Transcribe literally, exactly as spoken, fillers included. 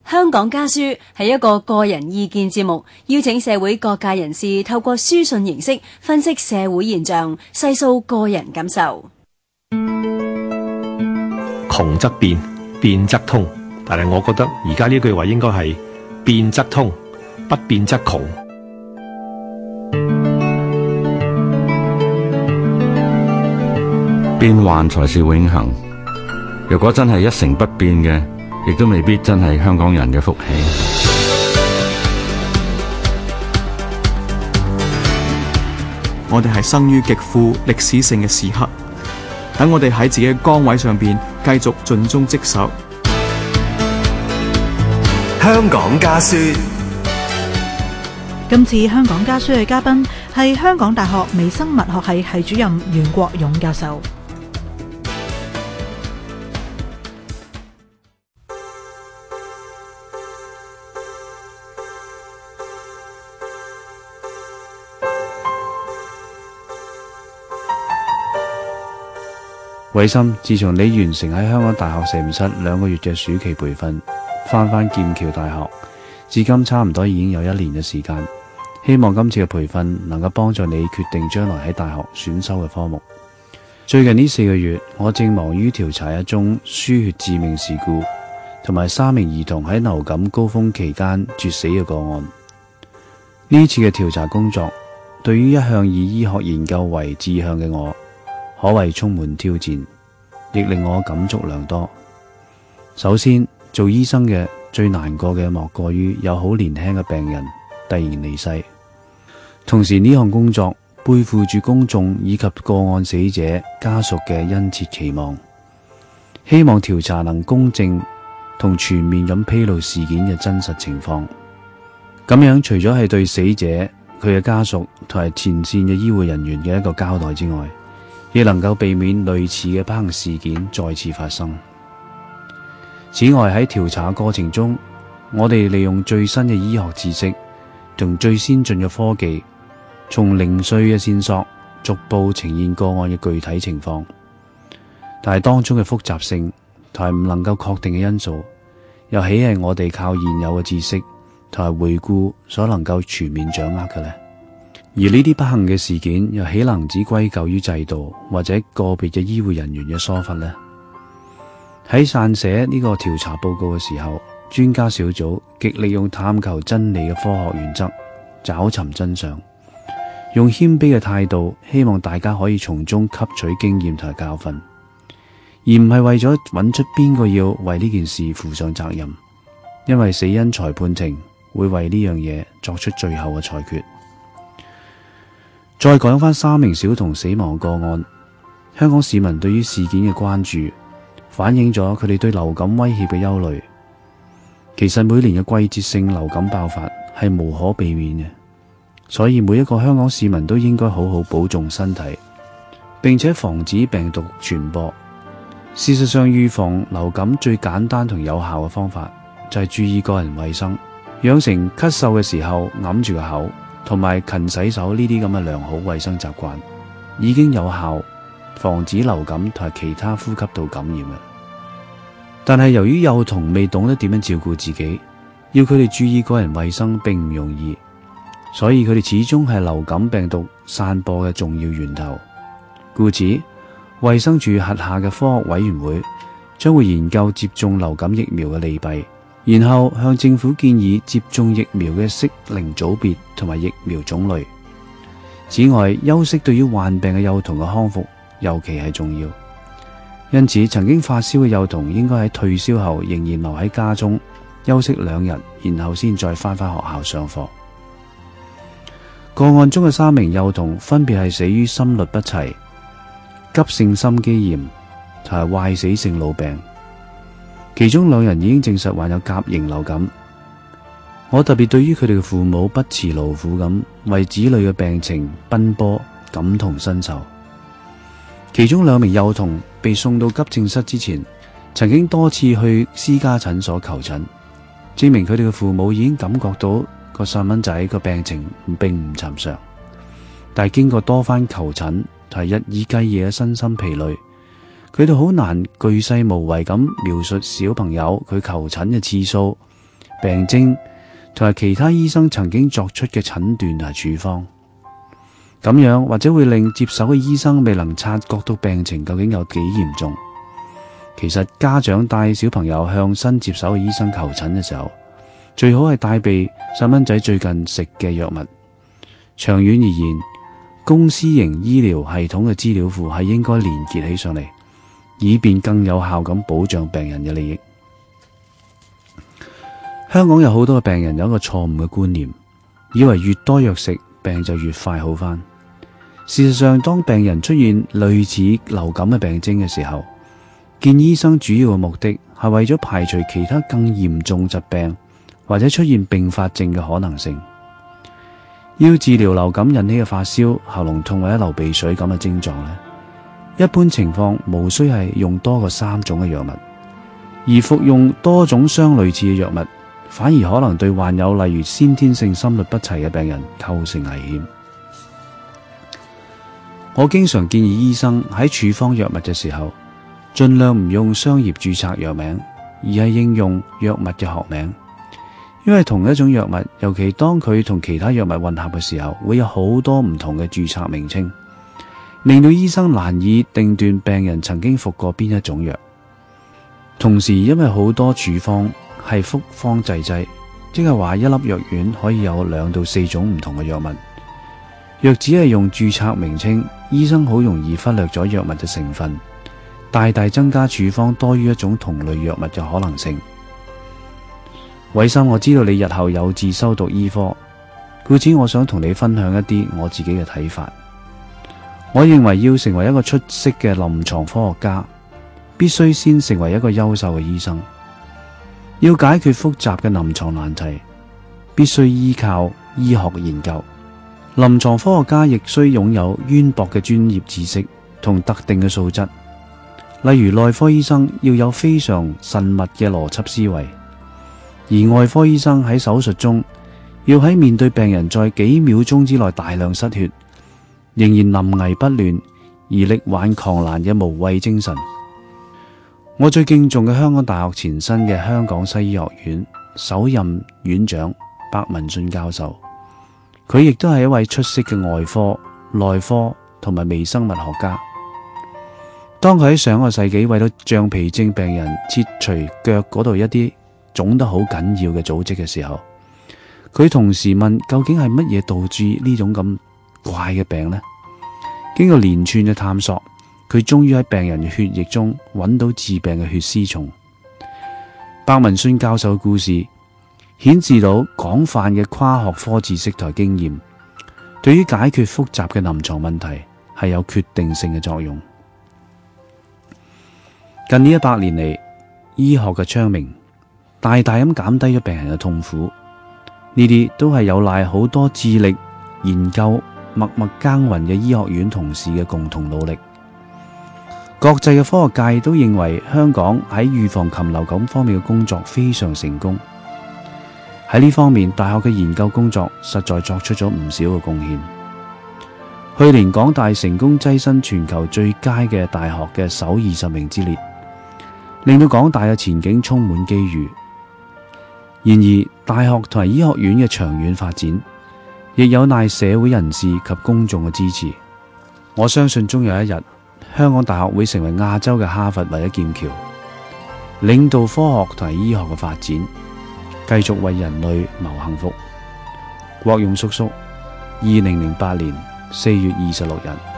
香港家書係一個個人意見節目，邀請社會各界人士透過書信形式分析社會現象，細數個人感受。 窮則變，變則通，但係我覺得而家呢句話應該係變則通，不變則窮。 變幻才是永恆，如果真係一成不變嘅，亦都未必真係香港人嘅福氣。 我哋係生於極富歷史性嘅時刻，等我哋喺自己嘅崗位上邊繼續盡忠職守。 香港家書。 今次香港家書嘅嘉賓係香港大學微生物學系系主任袁國勇教授。 偉森，自從你完成喺香港大學實驗室兩個月嘅暑期培訓，翻返劍橋大學，至今差唔多已經有一年嘅時間。希望今次嘅培訓能夠幫助你決定將來喺大學選修嘅科目。最近呢四個月，我正忙於調查一宗輸血致命事故，同埋三名兒童喺流感高峰期間猝死嘅個案。呢次嘅調查工作，對於一向以醫學研究為志向嘅我，可謂充滿挑戰，亦令我感觸良多。首先，做醫生嘅最難過嘅莫過於有好年輕嘅病人突然離世，同時呢項工作背負住公眾以及個案死者家屬嘅殷切期望，希望調查能公正同全面咁披露事件嘅真實情況。咁樣除咗係對死者佢嘅家屬同埋前線嘅醫護人員嘅一個交代之外，亦能夠避免類似嘅不幸事件再次發生。此外，喺調查過程中，我哋利用最新嘅醫學知識同最先進嘅科技，從零碎嘅線索逐步呈現個案嘅具體情況。但係當中嘅複雜性同埋唔能夠確定嘅因素，又豈係我哋靠現有嘅知識同埋回顧所能夠全面掌握嘅呢？而呢啲不幸嘅事件又豈能只歸咎於制度或者個別嘅醫護人員嘅疏忽呢？喺撰寫呢個調查報告嘅時候，專家小組極力用探求真理嘅科學原則找尋真相，用謙卑嘅態度，希望大家可以從中吸取經驗同埋教訓，而唔係為咗揾出邊個要為呢件事負上責任，因為死因裁判庭會為呢樣嘢作出最後嘅裁決。再講翻三名小童死亡個案，香港市民對於事件嘅關注，反映咗佢哋對流感威脅嘅憂慮。其實每年嘅季節性流感爆發係無可避免嘅，所以每一個香港市民都應該好好保重身體，並且防止病毒傳播。事實上，預防流感最簡單同有效嘅方法就係注意個人衛生，養成咳嗽嘅時候揞住個口同埋勤洗手呢啲咁嘅良好衛生習慣，已經有效防止流感同埋其他呼吸道感染嘅。但係由於幼童未懂得點樣照顧自己，要佢哋注意個人衛生並唔容易，所以佢哋始終係流感病毒散播嘅重要源頭。故此，衛生署轄下嘅科學委員會將會研究接種流感疫苗嘅利弊，然後向政府建議接種疫苗嘅適齡組別同埋疫苗種類。此外，休息對於患病嘅幼童嘅康復尤其係重要。因此，曾經發燒嘅幼童應該喺退燒後仍然留喺家中休息兩日，然後先再返返學校上課。個案中嘅三名幼童分別係死於心律不齊、急性心肌炎同埋壞死性腦病，其中兩人已經證實患有甲型流感。我特別對於佢哋嘅父母不辭勞苦咁為子女嘅病情奔波感同身受。其中兩名幼童被送到急症室之前，曾經多次去私家診所求診，證明佢哋嘅父母已經感覺到個細蚊仔個病情並唔尋常。但係經過多番求診同日以繼夜嘅身心疲累，佢哋好難巨細無遺咁描述小朋友佢求診嘅次數、 病徵同埋其他醫生曾經作出嘅診斷同埋處方。咁樣或者會令接手嘅醫生未能察覺到病情究竟有幾嚴重。其實家長帶小朋友向新接手嘅醫生求診嘅時候，最好係帶備細蚊仔最近食嘅藥物。長遠而言，公私營醫療系統嘅資料庫係應該連結起上嚟，以便更有效咁保障病人嘅利益。香港有好多嘅病人有一個錯誤嘅觀念，以為越多藥食，病就越快好返。事實上，當病人出現類似流感嘅病徵嘅時候，見醫生主要嘅目的係為咗排除其他更嚴重疾病或者出現併發症嘅可能性。要治療流感引起嘅發燒、喉嚨痛或者流鼻水咁嘅症狀呢，一般情況無需係用多過三種嘅藥物，而服用多種相類似嘅藥物，反而可能對患有例如先天性心律不齊嘅病人構成危險。我經常建議醫生喺處方藥物嘅時候，盡量唔用商業註冊藥名，而係應用藥物嘅學名。因為同一種藥物，尤其當佢同其他藥物混合嘅時候，會有好多唔同嘅註冊名稱，令到醫生難以定斷病人曾經服過邊一種藥。同時，因為好多處方係複方製劑，即係話一粒藥丸可以有兩到四種唔同嘅藥物。若只係用註冊名稱，醫生好容易忽略咗藥物嘅成分，大大增加處方多於一種同類藥物嘅可能性。偉森，我知道你日後有志修讀醫科，故此我想同你分享一啲我自己嘅睇法。我認為要成為一個出色嘅臨床科學家，必須先成為一個優秀嘅醫生。要解決複雜嘅臨床難題，必須依靠醫學研究。臨床科學家亦需擁有淵博嘅專業知識同特定嘅素質，例如內科醫生要有非常慎密嘅邏輯思維，而外科醫生喺手術中要喺面對病人在幾秒鐘之內大量失血，仍然臨危不亂而力挽狂瀾嘅無畏精神。我最敬重嘅香港大學前身嘅香港西醫學院首任院長白文信教授，佢亦都係一位出色嘅外科、內科同埋微生物學家。當佢喺上個世紀為咗橡皮症病人切除腳嗰度一啲腫得好緊要嘅組織嘅時候，佢同時問究竟係乜嘢導致呢種咁怪嘅病呢？經過連串嘅探索，佢終於喺病人嘅血液中揾到致病嘅血絲蟲。白文信教授嘅故事顯示到廣泛嘅跨學科知識同經驗，對於解決複雜嘅臨床問題係有決定性嘅作用。近呢一百年嚟，醫學嘅昌明大大咁減低咗病人嘅痛苦，呢啲都係有賴好多致力研究、默默耕耘嘅醫學院同事嘅共同努力。國際嘅科學界都認為香港喺預防禽流感方面嘅工作非常成功。喺呢方面，大學嘅研究工作實在作出咗唔少嘅貢獻。去年港大成功躋身全球最佳嘅大學嘅首二十名之列，令到港大嘅前景充滿機遇。然而，大學同埋醫學院嘅長遠發展，亦有賴社會人士及公眾嘅支持。我相信終有一日，香港大學會成為亞洲嘅哈佛或者劍橋，領導科學同埋醫學嘅發展，繼續為人類謀幸福。國勇叔叔，二零零八年四月二十六日。